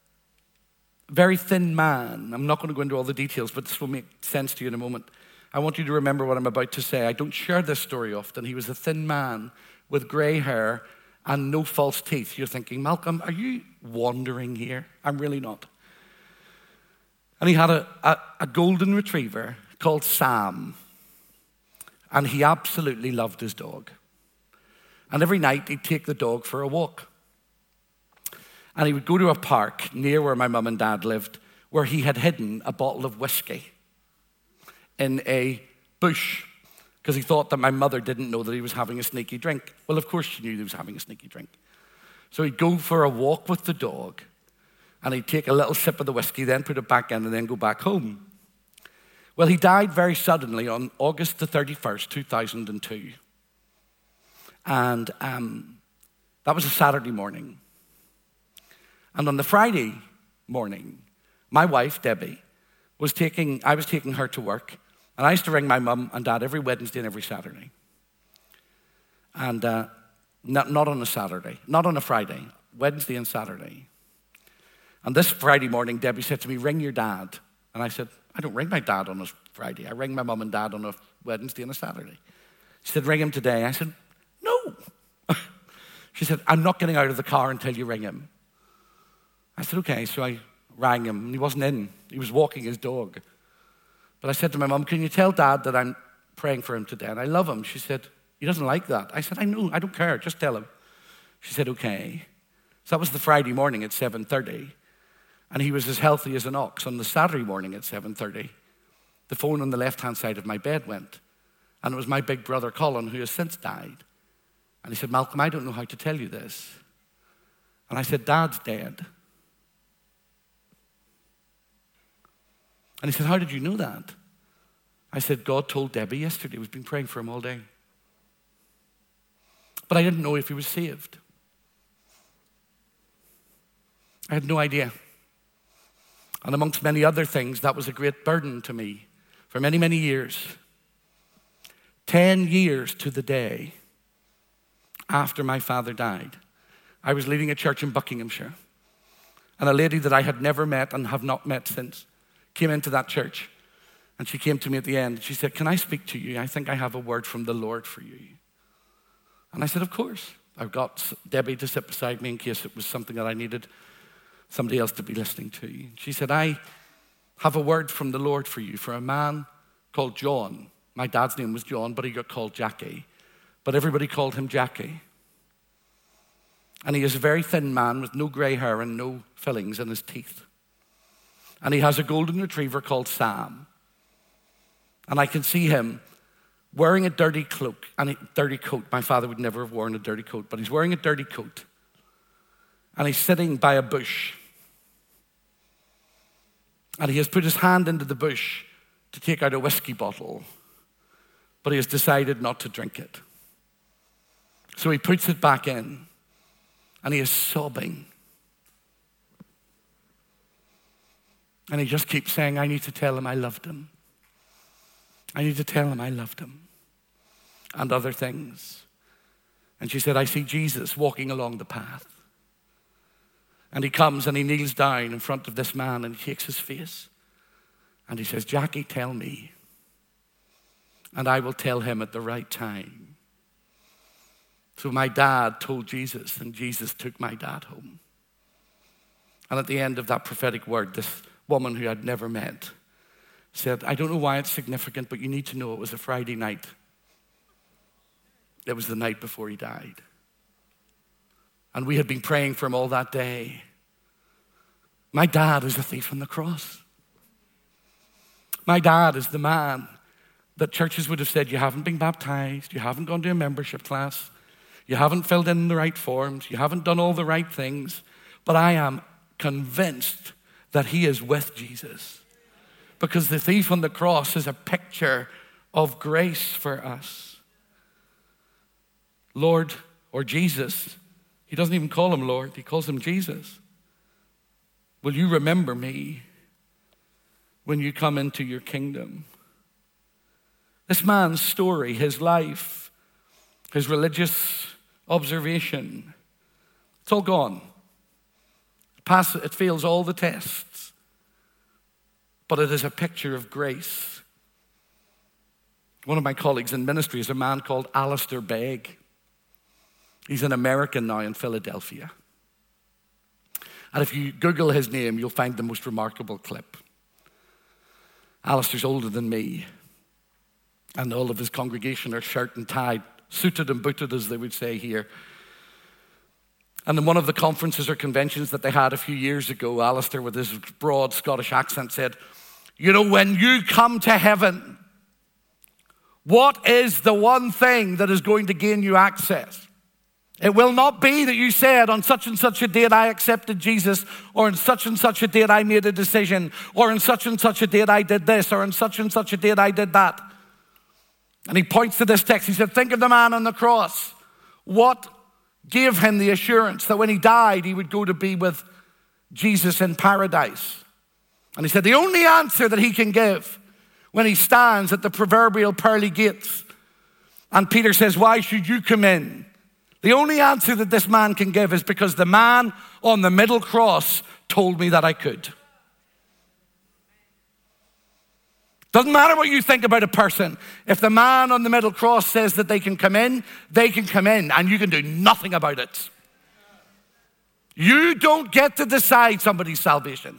Speaker 2: very thin man. I'm not going to go into all the details, but this will make sense to you in a moment. I want you to remember what I'm about to say. I don't share this story often. He was a thin man with gray hair and no false teeth. You're thinking, Malcolm, are you wandering here? I'm really not. And he had a, a, a golden retriever called Sam. And he absolutely loved his dog. And every night he'd take the dog for a walk. And he would go to a park near where my mum and dad lived, where he had hidden a bottle of whiskey in a bush, because he thought that my mother didn't know that he was having a sneaky drink. Well, of course she knew he was having a sneaky drink. So he'd go for a walk with the dog, and he'd take a little sip of the whiskey, then put it back in, and then go back home. Well, he died very suddenly on August the thirty-first, two thousand two. And um, that was a Saturday morning. And on the Friday morning, my wife, Debbie, was taking, I was taking her to work. And I used to ring my mum and dad every Wednesday and every Saturday. And uh, not, not on a Saturday, not on a Friday, Wednesday and Saturday. And this Friday morning, Debbie said to me, "Ring your dad." And I said, "I don't ring my dad on a Friday. I ring my mum and dad on a Wednesday and a Saturday." She said, "Ring him today." I said, "No." She said, "I'm not getting out of the car until you ring him." I said, "Okay." So I rang him, and he wasn't in. He was walking his dog. But I said to my mum, "Can you tell Dad that I'm praying for him today? And I love him." She said, "He doesn't like that." I said, "I know, I don't care, just tell him." She said, "Okay." So that was the Friday morning at seven thirty. And he was as healthy as an ox. On the Saturday morning at seven thirty, the phone on the left-hand side of my bed went. And it was my big brother, Colin, who has since died. And he said, "Malcolm, I don't know how to tell you this." And I said, "Dad's dead." And he said, "How did you know that?" I said, "God told Debbie yesterday. We've been praying for him all day." But I didn't know if he was saved. I had no idea. And amongst many other things, that was a great burden to me for many, many years. Ten years to the day after my father died, I was leading a church in Buckinghamshire. And a lady that I had never met and have not met since came into that church. And she came to me at the end. She said, "Can I speak to you? I think I have a word from the Lord for you." And I said, "Of course." I got Debbie to sit beside me in case it was something that I needed somebody else to be listening to. She said, "I have a word from the Lord for you, for a man called John." My dad's name was John, but he got called Jackie. But everybody called him Jackie. And he is a very thin man with no gray hair and no fillings in his teeth. And he has a golden retriever called Sam. And I can see him wearing a dirty cloak and a dirty coat. My father would never have worn a dirty coat, but he's wearing a dirty coat. And he's sitting by a bush. And he has put his hand into the bush to take out a whiskey bottle, but he has decided not to drink it. So he puts it back in, and he is sobbing. And he just keeps saying, I need to tell him I loved him. I need to tell him I loved him. And other things. And she said, I see Jesus walking along the path. And he comes and he kneels down in front of this man and he takes his face. And he says, Jackie, tell me. And I will tell him at the right time. So my dad told Jesus, and Jesus took my dad home. And at the end of that prophetic word, this woman who I'd never met said, I don't know why it's significant, but you need to know it was a Friday night. It was the night before he died. And we had been praying for him all that day. My dad is a thief on the cross. My dad is the man that churches would have said, you haven't been baptized, you haven't gone to a membership class, you haven't filled in the right forms, you haven't done all the right things, but I am convinced that he is with Jesus. Because the thief on the cross is a picture of grace for us. Lord, or Jesus, he doesn't even call him Lord, he calls him Jesus. Will you remember me when you come into your kingdom? This man's story, his life, his religious observation, it's all gone. It passes, it fails all the tests. But it is a picture of grace. One of my colleagues in ministry is a man called Alistair Begg. He's an American now in Philadelphia. And if you Google his name, you'll find the most remarkable clip. Alistair's older than me. And all of his congregation are shirt and tie, suited and booted, as they would say here. And in one of the conferences or conventions that they had a few years ago, Alistair, with his broad Scottish accent, said, you know, when you come to heaven, what is the one thing that is going to gain you access? It will not be that you said on such and such a date I accepted Jesus, or on such and such a date I made a decision, or on such and such a date I did this, or on such and such a date I did that. And he points to this text. He said, think of the man on the cross. What gave him the assurance that when he died, he would go to be with Jesus in paradise? And he said, the only answer that he can give when he stands at the proverbial pearly gates, and Peter says, why should you come in? The only answer that this man can give is because the man on the middle cross told me that I could. Doesn't matter what you think about a person. If the man on the middle cross says that they can come in, they can come in, and you can do nothing about it. You don't get to decide somebody's salvation.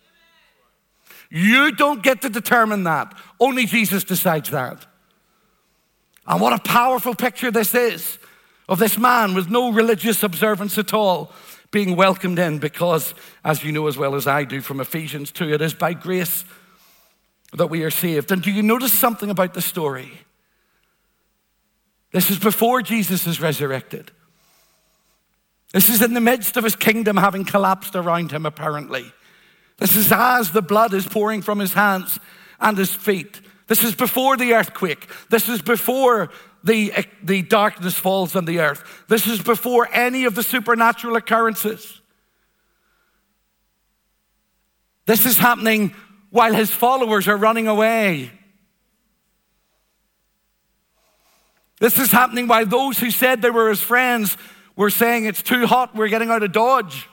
Speaker 2: You don't get to determine that. Only Jesus decides that. And what a powerful picture this is of this man with no religious observance at all being welcomed in, because, as you know as well as I do from Ephesians two, it is by grace that we are saved. And do you notice something about the story? This is before Jesus is resurrected. This is in the midst of his kingdom having collapsed around him, apparently. This is as the blood is pouring from his hands and his feet. This is before the earthquake. This is before the, the darkness falls on the earth. This is before any of the supernatural occurrences. This is happening while his followers are running away. This is happening while those who said they were his friends were saying, it's too hot, we're getting out of Dodge.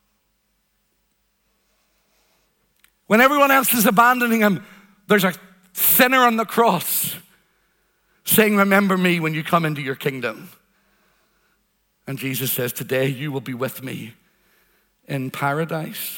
Speaker 2: When everyone else is abandoning him, there's a sinner on the cross saying, remember me when you come into your kingdom. And Jesus says, today you will be with me in paradise.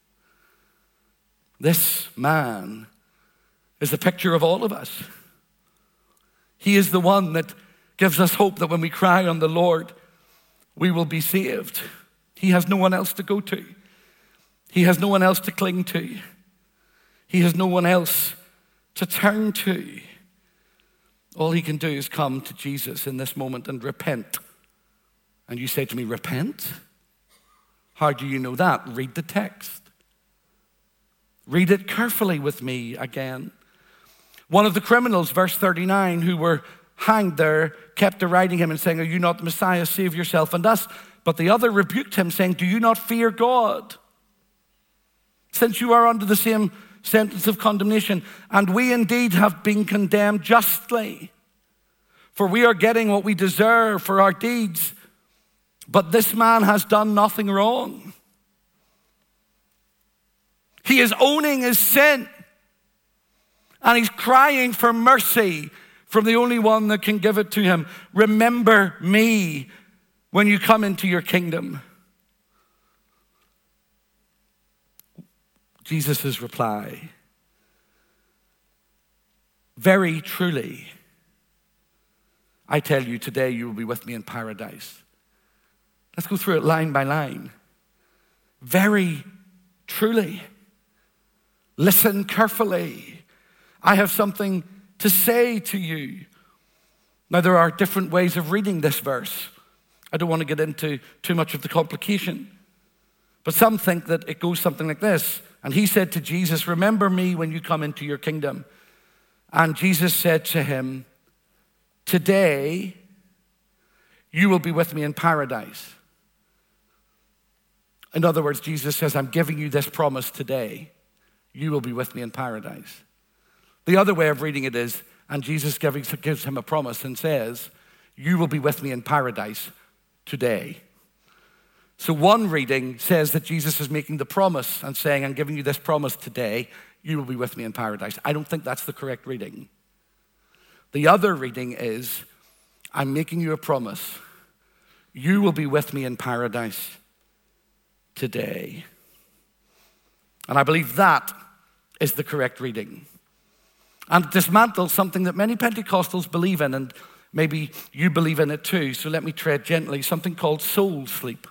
Speaker 2: This man is a picture of all of us. He is the one that gives us hope that when we cry on the Lord, we will be saved. He has no one else to go to. He has no one else to cling to. He has no one else to turn to. All he can do is come to Jesus in this moment and repent. And you say to me, repent? How do you know that? Read the text. Read it carefully with me again. One of the criminals, verse thirty-nine, who were hanged there, kept deriding him and saying, "Are you not the Messiah? Save yourself and us." But the other rebuked him, saying, "Do you not fear God, since you are under the same sentence of condemnation? And we indeed have been condemned justly, for we are getting what we deserve for our deeds. But this man has done nothing wrong." He is owning his sin, and he's crying for mercy from the only one that can give it to him. "Remember me when you come into your kingdom." Jesus' reply, "Very truly, I tell you, today you will be with me in paradise." Let's go through it line by line. Very truly. Listen carefully. I have something to say to you. Now, there are different ways of reading this verse. I don't want to get into too much of the complication. But some think that it goes something like this. And he said to Jesus, "Remember me when you come into your kingdom." And Jesus said to him, "Today you will be with me in paradise." In other words, Jesus says, "I'm giving you this promise today. You will be with me in paradise." The other way of reading it is, and Jesus gives him a promise and says, "You will be with me in paradise today." So one reading says that Jesus is making the promise and saying, "I'm giving you this promise today. You will be with me in paradise." I don't think that's the correct reading. The other reading is, "I'm making you a promise. You will be with me in paradise today." And I believe that is the correct reading. And it dismantles something that many Pentecostals believe in, and maybe you believe in it too, so let me tread gently, something called soul sleep.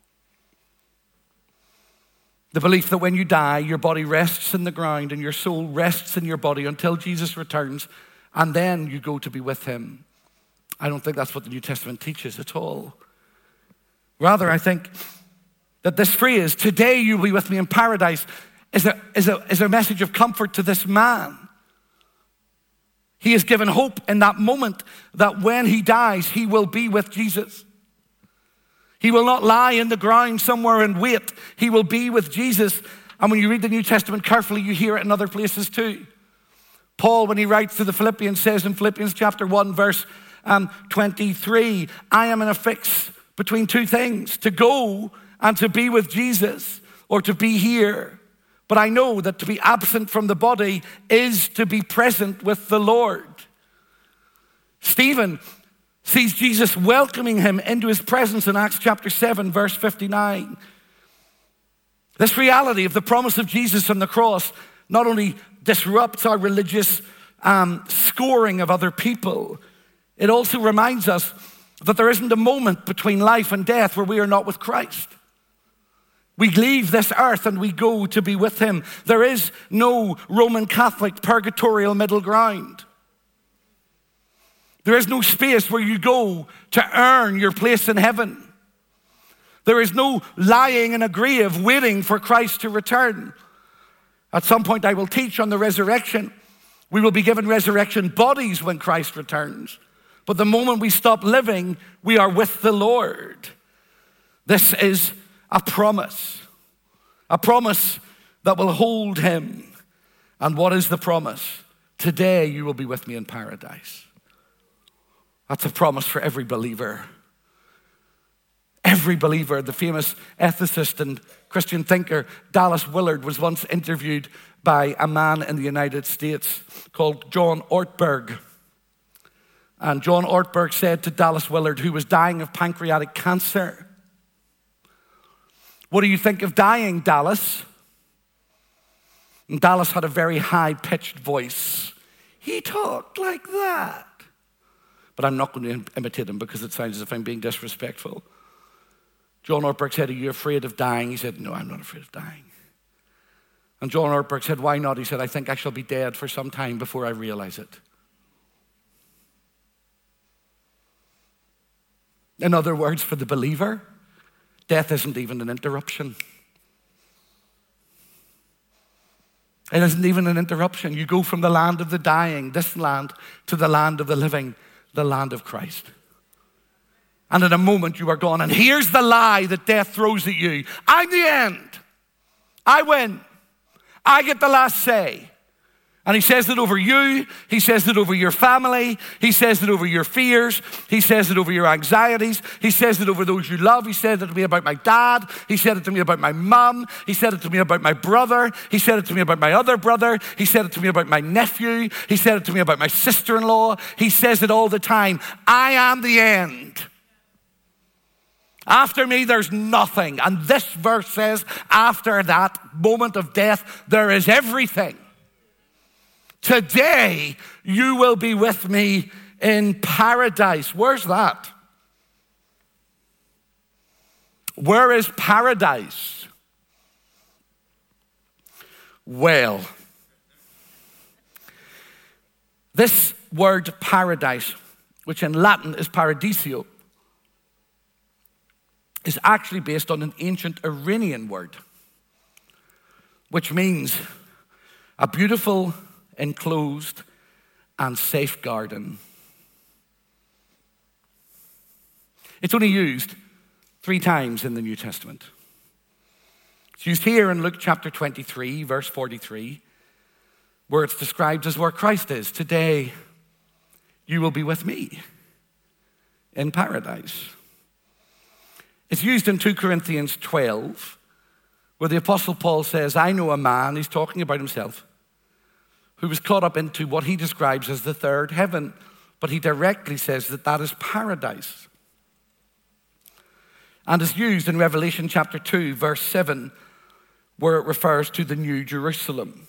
Speaker 2: The belief that when you die, your body rests in the ground and your soul rests in your body until Jesus returns, and then you go to be with him. I don't think that's what the New Testament teaches at all. Rather, I think that this phrase, "Today you will be with me in paradise," is a, is a, is a message of comfort to this man. He is given hope in that moment that when he dies, he will be with Jesus. He will not lie in the ground somewhere and wait. He will be with Jesus. And when you read the New Testament carefully, you hear it in other places too. Paul, when he writes to the Philippians, says in Philippians chapter one, verse um, twenty-three, "I am in a fix between two things, to go and to be with Jesus, or to be here. But I know that to be absent from the body is to be present with the Lord." Stephen sees Jesus welcoming him into his presence in Acts chapter seven, verse fifty-nine. This reality of the promise of Jesus on the cross not only disrupts our religious um, scoring of other people, it also reminds us that there isn't a moment between life and death where we are not with Christ. We leave this earth and we go to be with him. There is no Roman Catholic purgatorial middle ground. There is no space where you go to earn your place in heaven. There is no lying in a grave waiting for Christ to return. At some point I will teach on the resurrection. We will be given resurrection bodies when Christ returns. But the moment we stop living, we are with the Lord. This is a promise. A promise that will hold him. And what is the promise? Today you will be with me in paradise. That's a promise for every believer. Every believer. The famous ethicist and Christian thinker Dallas Willard was once interviewed by a man in the United States called John Ortberg. And John Ortberg said to Dallas Willard, who was dying of pancreatic cancer, "What do you think of dying, Dallas?" And Dallas had a very high-pitched voice. He talked like that. But I'm not going to imitate him because it sounds as if I'm being disrespectful. John Ortberg said, "Are you afraid of dying?" He said, "No, I'm not afraid of dying." And John Ortberg said, "Why not?" He said, "I think I shall be dead for some time before I realize it." In other words, for the believer, death isn't even an interruption. It isn't even an interruption. You go from the land of the dying, this land, to the land of the living, the land of Christ. And in a moment you are gone. And here's the lie that death throws at you. I'm the end. I win. I get the last say. And he says it over you. He says it over your family. He says it over your fears. He says it over your anxieties. He says it over those you love. He said it to me about my dad. He said it to me about my mum. He said it to me about my brother. He said it to me about my other brother. He said it to me about my nephew. He said it to me about my sister-in-law. He says it all the time. I am the end. After me, there's nothing. And this verse says, after that moment of death, there is everything. Today, you will be with me in paradise. Where's that? Where is paradise? Well, this word paradise, which in Latin is paradisio, is actually based on an ancient Iranian word, which means a beautiful, enclosed, and safe garden. It's only used three times in the New Testament. It's used here in Luke chapter twenty-three, verse forty-three, where it's described as where Christ is. Today, you will be with me in paradise. It's used in two Corinthians twelve, where the Apostle Paul says, I know a man, he's talking about himself, who was caught up into what he describes as the third heaven, but he directly says that that is paradise. And is used in Revelation chapter two, verse seven, where it refers to the New Jerusalem.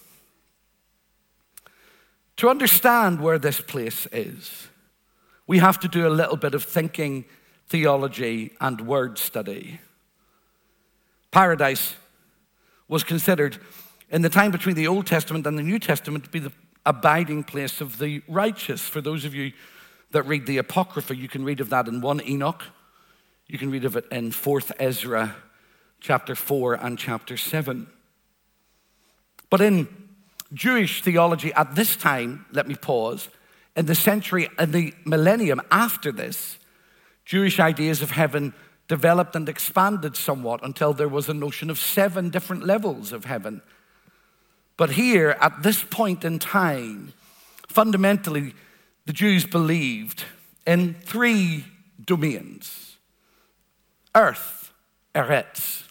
Speaker 2: To understand where this place is, we have to do a little bit of thinking, theology, and word study. Paradise was considered in the time between the Old Testament and the New Testament to be the abiding place of the righteous. For those of you that read the Apocrypha, you can read of that in First Enoch. You can read of it in Fourth Ezra, chapter four and chapter seven. But in Jewish theology at this time, let me pause, in the century and the millennium after this, Jewish ideas of heaven developed and expanded somewhat until there was a notion of seven different levels of heaven. But here, at this point in time, fundamentally, the Jews believed in three domains. Earth, Eretz.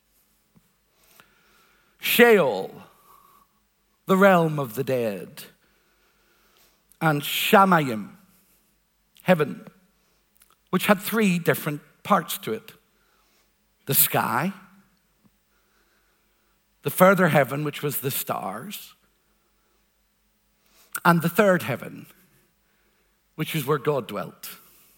Speaker 2: Sheol, the realm of the dead. And Shamayim, heaven, which had three different parts to it. The sky, the further heaven, which was the stars, and the third heaven, which is where God dwelt.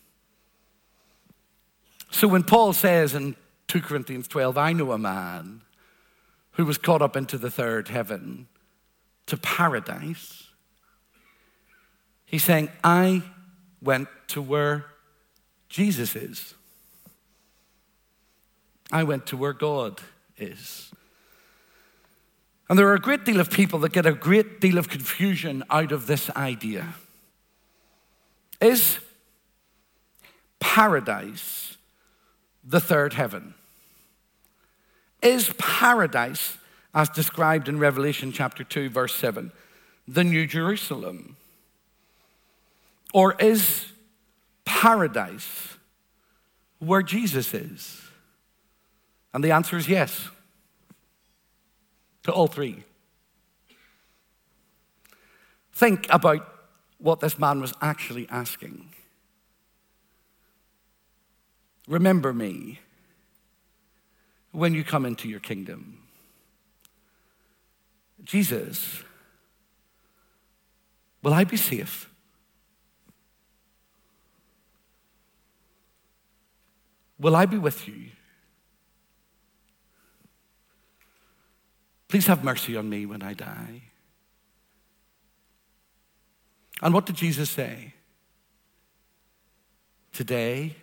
Speaker 2: So when Paul says in two Corinthians twelve, I know a man who was caught up into the third heaven, to paradise, he's saying, I went to where Jesus is. I went to where God is. And there are a great deal of people that get a great deal of confusion out of this idea. Is paradise the third heaven? Is paradise, as described in Revelation chapter two, verse seven, the New Jerusalem? Or is paradise where Jesus is? And the answer is yes, to all three. Think about what this man was actually asking. Remember me when you come into your kingdom. Jesus, will I be safe? Will I be with you? Please have mercy on me when I die. And what did Jesus say? Today,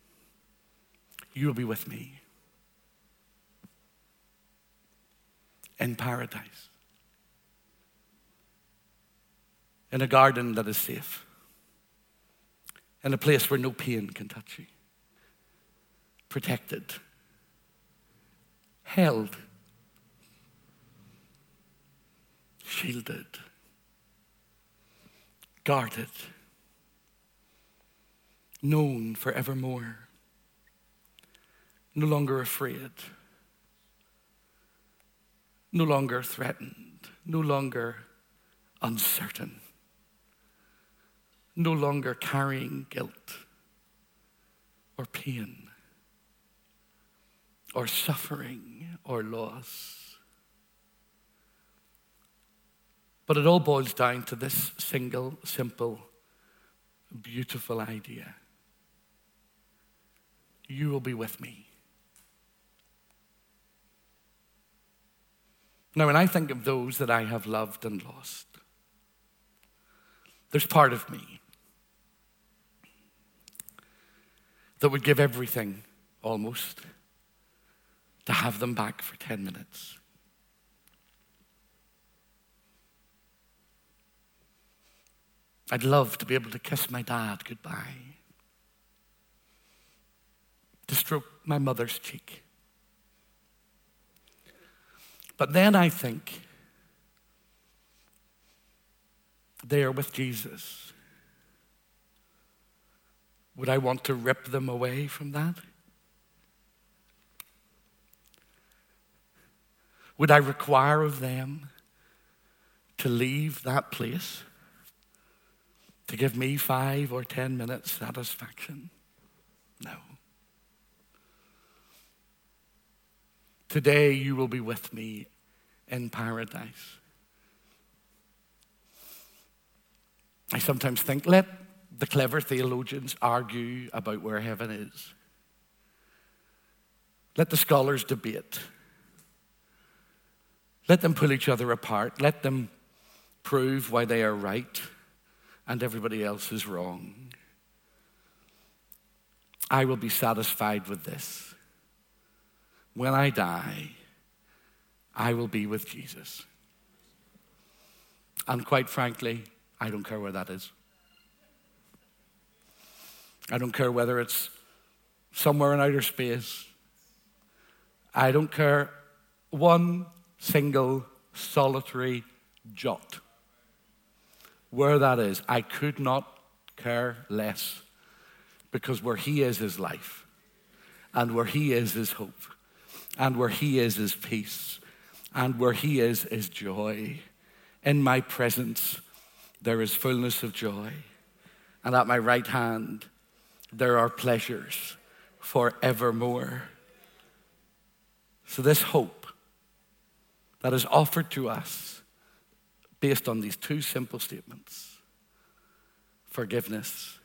Speaker 2: you will be with me in paradise. In a garden that is safe. In a place where no pain can touch you. Protected. Held. Shielded. Guarded. Known forevermore. No longer afraid. No longer threatened. No longer uncertain. No longer carrying guilt or pain or suffering or loss. But it all boils down to this single, simple, beautiful idea. You will be with me. Now, when I think of those that I have loved and lost, there's part of me that would give everything, almost, to have them back for ten minutes. I'd love to be able to kiss my dad goodbye, to stroke my mother's cheek. But then I think they are with Jesus. Would I want to rip them away from that? Would I require of them to leave that place to give me five or ten minutes satisfaction? No. Today you will be with me in paradise. I sometimes think, let the clever theologians argue about where heaven is. Let the scholars debate. Let them pull each other apart. Let them prove why they are right and everybody else is wrong. I will be satisfied with this. When I die, I will be with Jesus. And quite frankly, I don't care where that is. I don't care whether it's somewhere in outer space. I don't care one single solitary jot where that is. I could not care less, because where he is is life, and where he is is hope, and where he is is peace, and where he is is joy. In my presence there is fullness of joy, and at my right hand there are pleasures forevermore. So this hope that is offered to us based on these two simple statements, forgiveness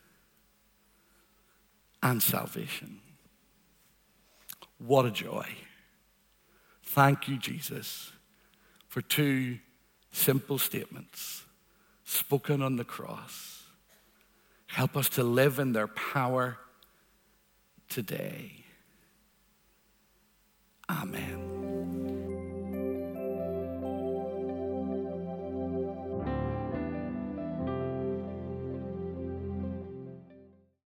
Speaker 2: and salvation. What a joy. Thank you, Jesus, for two simple statements spoken on the cross. Help us to live in their power today. Amen.